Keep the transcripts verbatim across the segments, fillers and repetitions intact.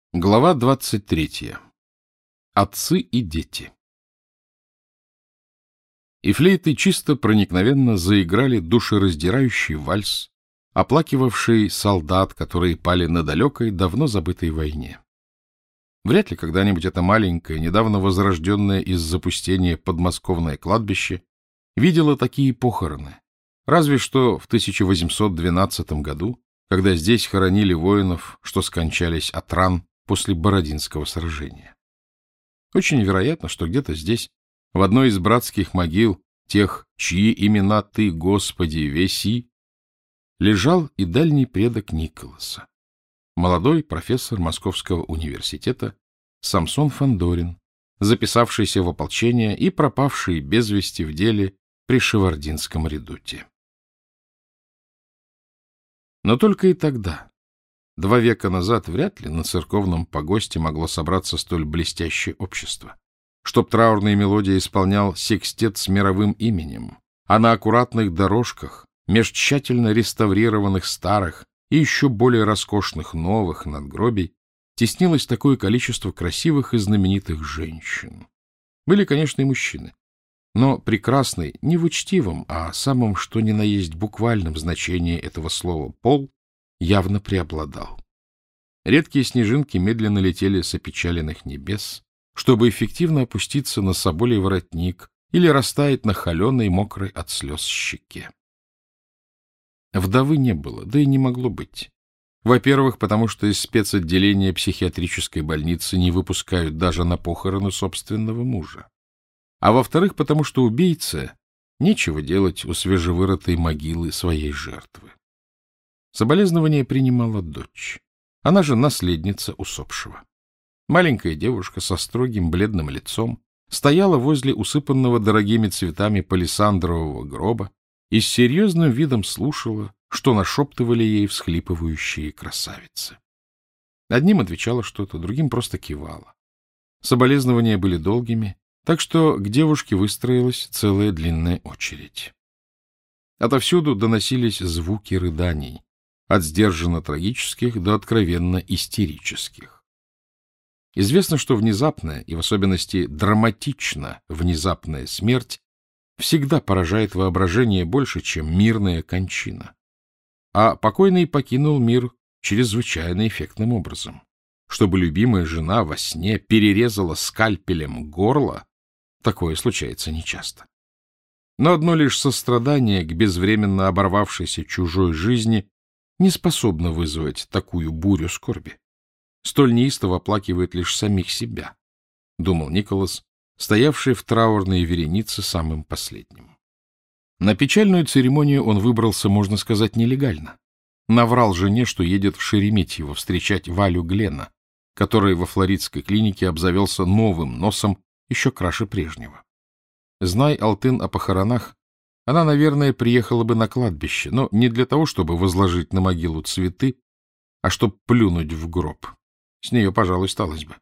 Глава двадцать третья. Отцы и дети. И флейты чисто проникновенно заиграли душераздирающий вальс, оплакивавший солдат, которые пали на далекой, давно забытой войне. Вряд ли когда-нибудь это маленькое, недавно возрожденное из запустения подмосковное кладбище видело такие похороны, разве что в тысяча восемьсот двенадцатом году, когда здесь хоронили воинов, что скончались от ран после Бородинского сражения. Очень вероятно, что где-то здесь, в одной из братских могил, тех, чьи имена ты, Господи, веси, лежал и дальний предок Николаса, молодой профессор Московского университета Самсон Фандорин, записавшийся в ополчение и пропавший без вести в деле при Шевардинском редуте. Но только и тогда, два века назад, вряд ли на церковном погосте могло собраться столь блестящее общество, чтоб траурные мелодии исполнял секстет с мировым именем, а на аккуратных дорожках, меж тщательно реставрированных старых и еще более роскошных новых надгробий, теснилось такое количество красивых и знаменитых женщин. Были, конечно, и мужчины, но прекрасный не в учтивом, а самом что ни на есть буквальном значении этого слова «пол» явно преобладал. Редкие снежинки медленно летели с опечаленных небес, чтобы эффективно опуститься на соболей воротник или растаять на холеной, мокрой от слез щеке. Вдовы не было, да и не могло быть. Во-первых, потому что из спецотделения психиатрической больницы не выпускают даже на похороны собственного мужа. А во-вторых, потому что убийце нечего делать у свежевырытой могилы своей жертвы. Соболезнование принимала дочь. Она же наследница усопшего. Маленькая девушка со строгим бледным лицом стояла возле усыпанного дорогими цветами палисандрового гроба и с серьезным видом слушала, что нашептывали ей всхлипывающие красавицы. Одним отвечала что-то, другим просто кивала. Соболезнования были долгими, так что к девушке выстроилась целая длинная очередь. Отовсюду доносились звуки рыданий, от сдержанно трагических до откровенно истерических. Известно, что внезапная и в особенности драматично внезапная смерть всегда поражает воображение больше, чем мирная кончина. А покойный покинул мир чрезвычайно эффектным образом. Чтобы любимая жена во сне перерезала скальпелем горло, такое случается нечасто. Но одно лишь сострадание к безвременно оборвавшейся чужой жизни не способно вызвать такую бурю скорби. Столь неистово оплакивает лишь самих себя, думал Николас, стоявший в траурной веренице самым последним. На печальную церемонию он выбрался, можно сказать, нелегально. Наврал жене, что едет в Шереметьево встречать Валю Глена, который во флоридской клинике обзавелся новым носом еще краше прежнего. Знай Алтын о похоронах, она, наверное, приехала бы на кладбище, но не для того, чтобы возложить на могилу цветы, а чтобы плюнуть в гроб. С нее, пожалуй, сталось бы.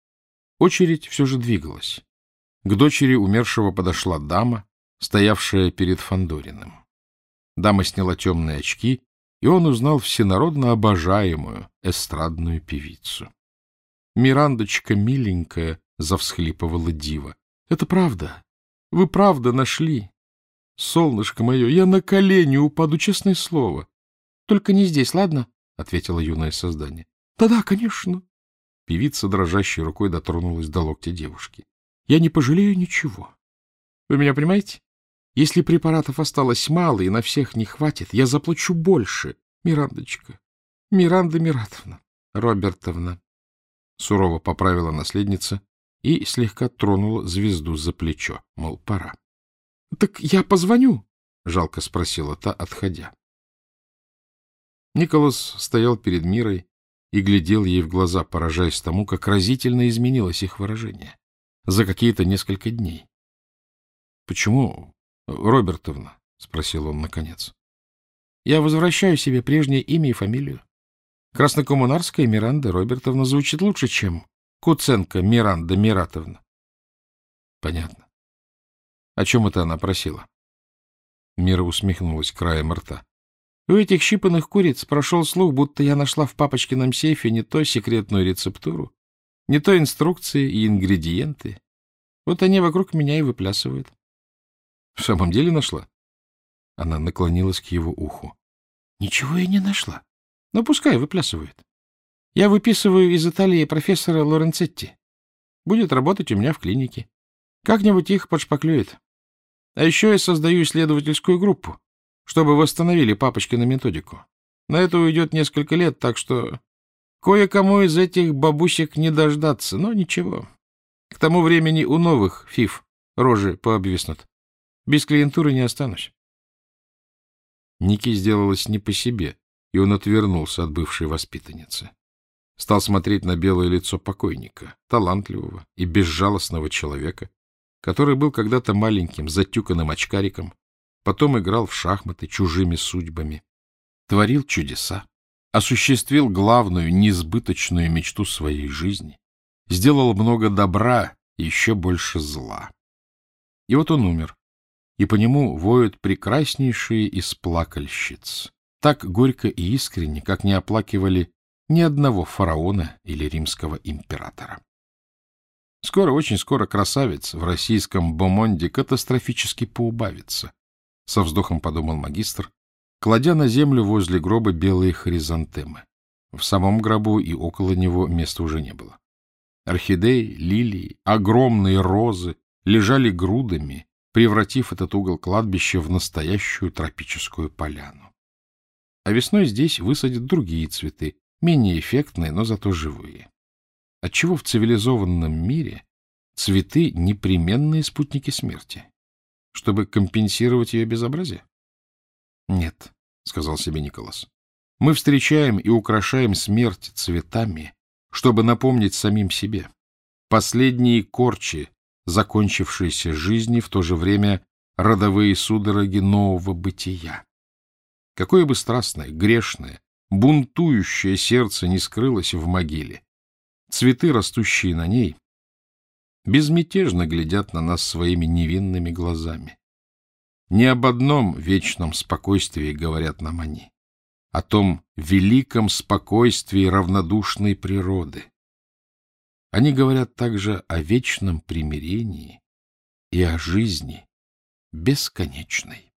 Очередь все же двигалась. К дочери умершего подошла дама, стоявшая перед Фандориным. Дама сняла темные очки, и он узнал всенародно обожаемую эстрадную певицу. «Мирандочка, миленькая», — завсхлипывала дива, — «это правда. Вы правда нашли. Солнышко мое, я на колени упаду, честное слово». «Только не здесь, ладно?» — ответило юное создание. «Да-да, конечно». Певица дрожащей рукой дотронулась до локтя девушки. «Я не пожалею ничего. Вы меня понимаете? Если препаратов осталось мало и на всех не хватит, я заплачу больше. Мирандочка, Миранда Миратовна, Робертовна». Сурово поправила наследница и слегка тронула звезду за плечо, мол, пора. — Так я позвоню? — жалко спросила та, отходя. Николас стоял перед Мирой и глядел ей в глаза, поражаясь тому, как разительно изменилось их выражение за какие-то несколько дней. — Почему, Робертовна? — спросил он наконец. — Я возвращаю себе прежнее имя и фамилию. Краснокоммунарская Миранда Робертовна звучит лучше, чем Куценко Миранда Миратовна. — Понятно. — О чем это она просила? Мира усмехнулась краем рта. У этих щипанных куриц прошел слух, будто я нашла в папочкином сейфе не то секретную рецептуру, не то инструкции и ингредиенты. Вот они вокруг меня и выплясывают. — В самом деле нашла? Она наклонилась к его уху. — Ничего я не нашла. Но пускай выплясывают. Я выписываю из Италии профессора Лоренцетти. Будет работать у меня в клинике. Как-нибудь их подшпаклюет. А еще я создаю исследовательскую группу, чтобы восстановили папочкину методику. На это уйдет несколько лет, так что кое-кому из этих бабусек не дождаться. Но ничего. К тому времени у новых фиф рожи пообвиснут. Без клиентуры не останусь. Нике сделалось не по себе, и он отвернулся от бывшей воспитанницы. Стал смотреть на белое лицо покойника, талантливого и безжалостного человека, который был когда-то маленьким, затюканным очкариком, потом играл в шахматы чужими судьбами, творил чудеса, осуществил главную, несбыточную мечту своей жизни, сделал много добра и еще больше зла. И вот он умер, и по нему воют прекраснейшие из плакальщиц, так горько и искренне, как не оплакивали ни одного фараона или римского императора. Скоро, очень скоро красавиц в российском бомонде катастрофически поубавится, со вздохом подумал магистр, кладя на землю возле гроба белые хризантемы. В самом гробу и около него места уже не было. Орхидеи, лилии, огромные розы лежали грудами, превратив этот угол кладбища в настоящую тропическую поляну. А весной здесь высадят другие цветы, менее эффектные, но зато живые. Отчего в цивилизованном мире цветы — непременные спутники смерти? Чтобы компенсировать ее безобразие? Нет, — сказал себе Николас. Мы встречаем и украшаем смерть цветами, чтобы напомнить самим себе. Последние корчи закончившейся жизни, в то же время родовые судороги нового бытия. Какое бы страстное, грешное, бунтующее сердце не скрылось в могиле, цветы, растущие на ней, безмятежно глядят на нас своими невинными глазами. Не об одном вечном спокойствии говорят нам они, о том великом спокойствии равнодушной природы. Они говорят также о вечном примирении и о жизни бесконечной.